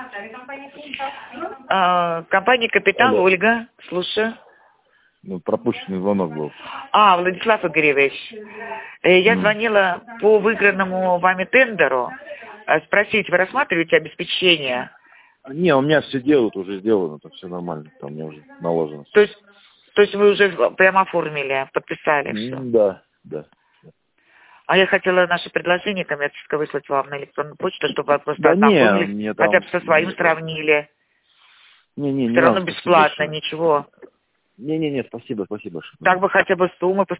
Компания «Капитал», Алло. Ольга, слушаю. Ну, пропущенный звонок был. Владислав Игоревич, я звонила по выигранному вами тендеру. Спросить, вы рассматриваете обеспечение? Не, у меня все делают, уже сделано, это все нормально, там мне уже наложено. То есть вы уже прямо оформили, подписали все? Да. А я хотела наше предложение коммерческое выслать вам на электронную почту, чтобы вы просто Да ознакомились, не, мне там... хотя бы со своим сравнили. Не Все равно надо, бесплатно, спасибо, ничего. Не, спасибо. Так бы хотя бы суммы